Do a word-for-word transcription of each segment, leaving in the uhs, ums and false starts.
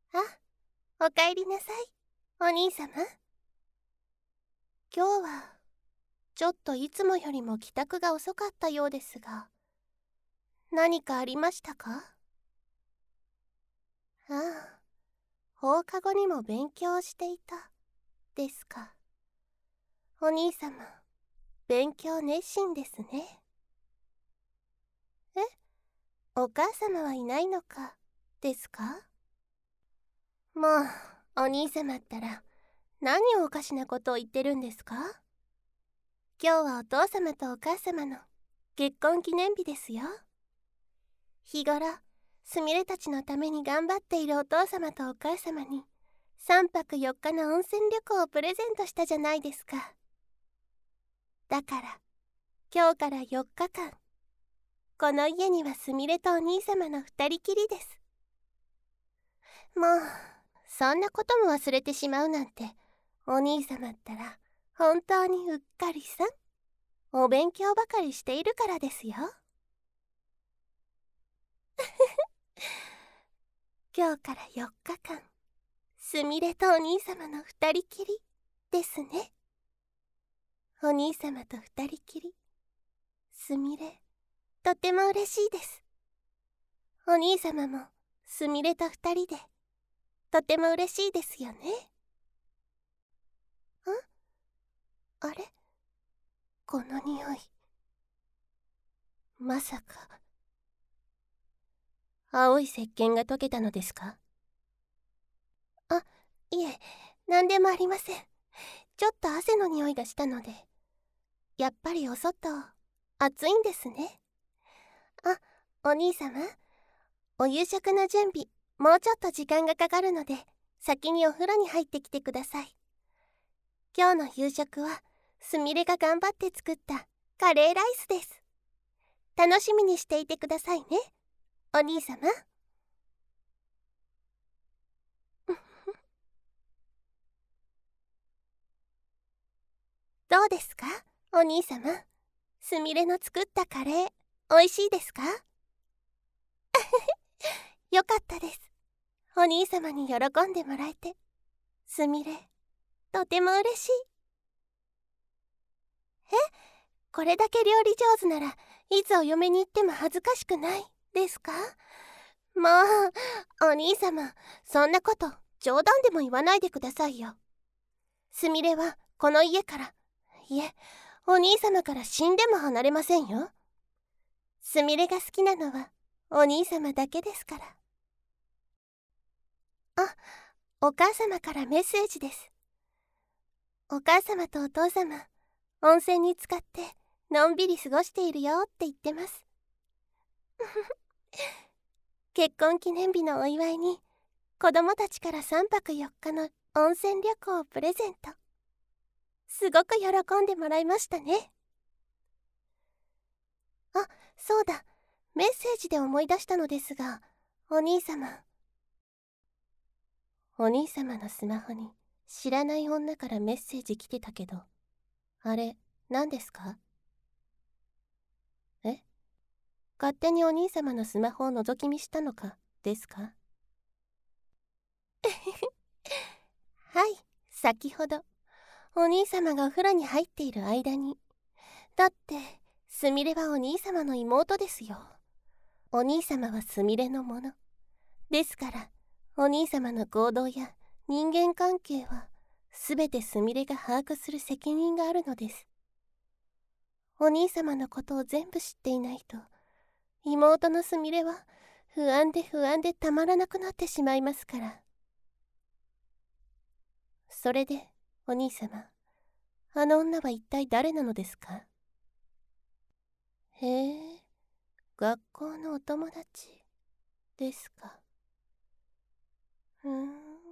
あ、おかえりなさい、お兄様。今日はちょっといつもよりも帰宅が遅かったようですが、何かありましたか？ああ、放課後にも勉強をしていたですか。お兄様、勉強熱心ですね。え、お母様はいないのかですか？もう、お兄様ったら何をおかしなことを言ってるんですか？今日はお父様とお母様の結婚記念日ですよ。日頃すみれたちのために頑張っているお父様とお母様にさんぱくよっかの温泉旅行をプレゼントしたじゃないですか。だから今日からよっかかん、この家にはすみれとお兄様のふたりきりです。もうそんなことも忘れてしまうなんて、お兄様ったら本当にうっかりさん。お勉強ばかりしているからですよ。今日からよっかかん、すみれとお兄様のふたりきりですね。お兄様とふたりきり、すみれ、とても嬉しいです。お兄様もすみれとふたりでとても嬉しいですよね。ん？あれ？この匂い、まさか青い石鹸が溶けたのですか？あ、いえ、何でもありません。ちょっと汗の匂いがしたので。やっぱりお外暑いんですね。あ、お兄様、お夕食の準備もうちょっと時間がかかるので先にお風呂に入ってきてください。今日の夕食はすみれが頑張って作ったカレーライスです。楽しみにしていてくださいね、お兄様。どうですか、お兄様。すみれの作ったカレーおいしいですか？よかったです。お兄様に喜んでもらえて、すみれとても嬉しい。え、これだけ料理上手ならいつお嫁に行っても恥ずかしくないですか？もうお兄様、そんなこと冗談でも言わないでくださいよ。すみれはこの家から、いえ、お兄様から死んでも離れませんよ。すみれが好きなのはお兄様だけですから。あ、お母様からメッセージです。お母様とお父様、温泉に浸かってのんびり過ごしているよって言ってます。結婚記念日のお祝いに子供たちからさんぱくよっかの温泉旅行をプレゼント。すごく喜んでもらいましたね。あ、そうだ、メッセージで思い出したのですが、お兄様。お兄様のスマホに知らない女からメッセージ来てたけど、あれ何ですか？え？勝手にお兄様のスマホを覗き見したのかですか？はい、先ほどお兄様がお風呂に入っている間に。だってすみれはお兄様の妹ですよ。お兄様はすみれのものですから、お兄様の行動や人間関係はすべてすみれが把握する責任があるのです。お兄様のことを全部知っていないと、妹のすみれは不安で不安でたまらなくなってしまいますから。それでお兄様、あの女は一体誰なのですか？へえ、学校のお友達ですか。ふーん、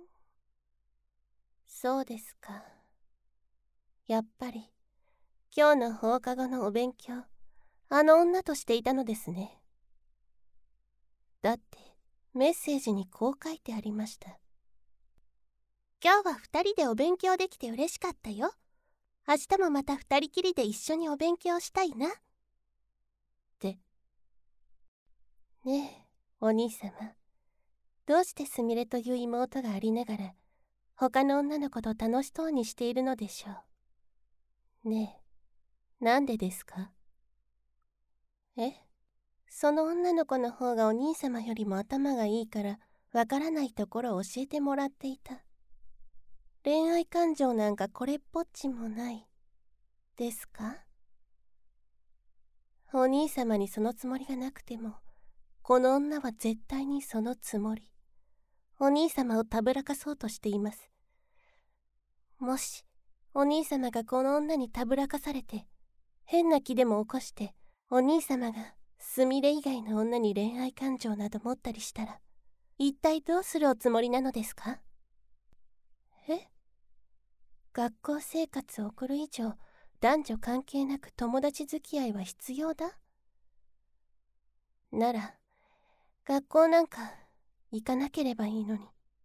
そうですか。やっぱり今日の放課後のお勉強、あの女としていたのですね。だってメッセージにこう書いてありました。今日は二人でお勉強できて嬉しかったよ。明日もまた二人きりで一緒にお勉強したいなって。ねえ、お兄様、 どうしてすみれという妹がありながら他の女の子と楽しそうにしているのでしょう。ねえ、なんでですか？え？その女の子の方がお兄様よりも頭がいいからわからないところを教えてもらっていた。恋愛感情なんかこれっぽっちもないですか？お兄様にそのつもりがなくても、この女は絶対にそのつもり。お兄様をたぶらかそうとしています。もしお兄様がこの女にたぶらかされて変な気でも起こして、お兄様がすみれ以外の女に恋愛感情など持ったりしたら、一体どうするおつもりなのですか？え？学校生活を送る以上、男女関係なく友達付き合いは必要だ？なら学校なんか行かなければいいのに。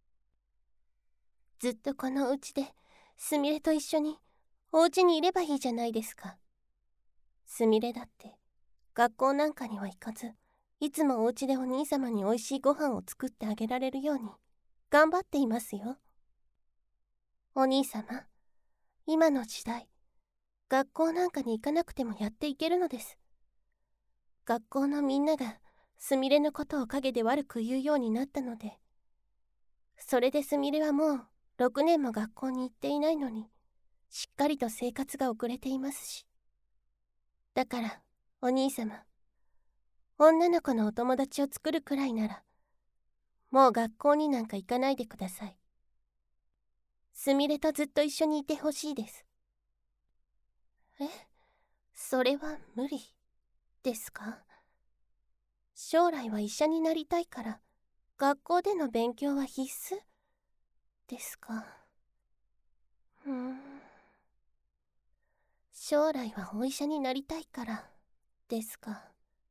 ずっとこのうちですみれと一緒にお家にいればいいじゃないですか。すみれだって学校なんかには行かず、いつもお家でお兄様においしいご飯を作ってあげられるように頑張っていますよ。お兄様、今の時代、学校なんかに行かなくてもやっていけるのです。学校のみんながすみれのことを陰で悪く言うようになったので、それですみれはもうろくねんも学校に行っていないのに、しっかりと生活が遅れていますし。だからお兄様、女の子のお友達を作るくらいならもう学校になんか行かないでください。すみれとずっと一緒にいてほしいです。え？それは無理ですか？将来は医者になりたいから学校での勉強は必須ですか？うーん。将来はお医者になりたいからですか？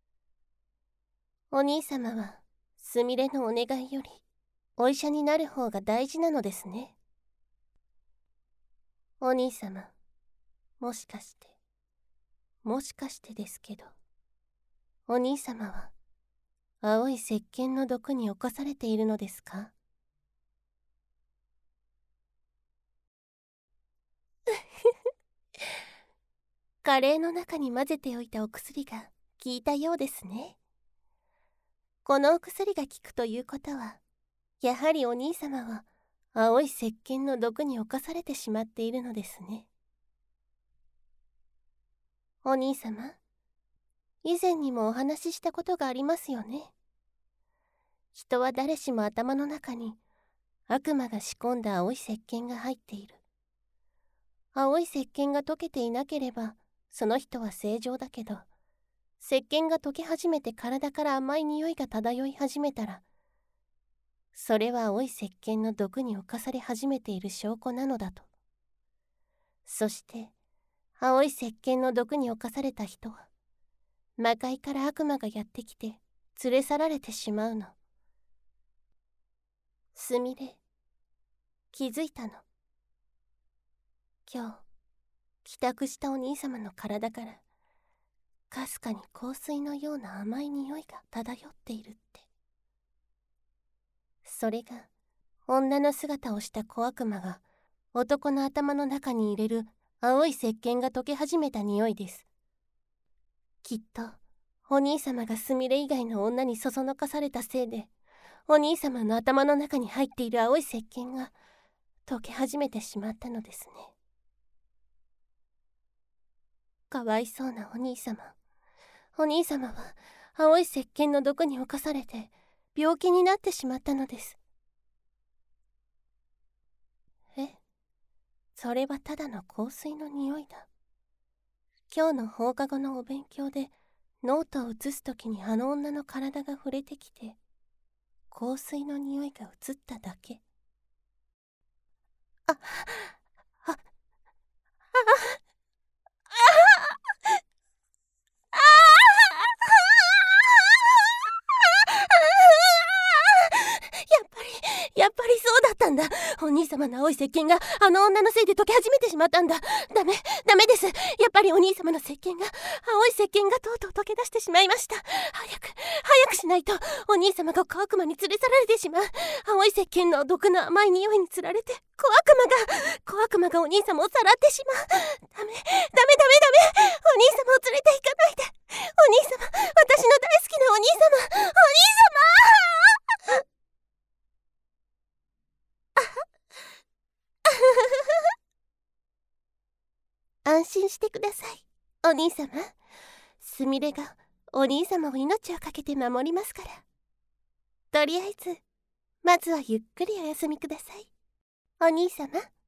お兄様はすみれのお願いよりお医者になる方が大事なのですね。お兄様、もしかしてもしかしてですけど、お兄様は青い石鹸の毒に侵されているのですか？カレーの中に混ぜておいたお薬が効いたようですね。このお薬が効くということは、やはりお兄様は青い石鹸の毒に侵されてしまっているのですね。お兄様、以前にもお話ししたことがありますよね。人は誰しも頭の中に悪魔が仕込んだ青い石鹸が入っている。青い石鹸が溶けていなければその人は正常だけど、石鹸が溶け始めて体から甘い匂いが漂い始めたら、それは青い石鹸の毒に侵され始めている証拠なのだと。そして青い石鹸の毒に侵された人は魔界から悪魔がやってきて連れ去られてしまうの。すみれ、気づいたの？今日帰宅したお兄様の体からかすかに香水のような甘い匂いが漂っているって。それが女の姿をした小悪魔が男の頭の中に入れる青い石鹸が溶け始めた匂いです。きっとお兄様がすみれ以外の女にそそのかされたせいで、お兄様の頭の中に入っている青い石鹸が溶け始めてしまったのですね。かわいそうなお兄様。お兄様は青い石鹸の毒に侵されて病気になってしまったのです。え？それはただの香水の匂いだ。今日の放課後のお勉強でノートを写すときにあの女の体が触れてきて、香水の匂いが移っただけ。あ、あ、あ、やっぱり、やっぱりそうだったなんだ。お兄様の青い石鹸があの女のせいで溶け始めてしまったんだ。ダメダメです。やっぱりお兄様の石鹸が青い石鹸がとうとう溶け出してしまいました。早く早くしないとお兄様が小悪魔に連れ去られてしまう。青い石鹸の毒の甘い匂いにつられて小悪魔が小悪魔がお兄様をさらってしまう。ダメダメダメダメ、お兄様を連れて行かないで。お兄様、私の大好きなお兄様、お兄様安心してください、お兄様。すみれがお兄様を命をかけて守りますから。とりあえずまずはゆっくりお休みください、お兄様。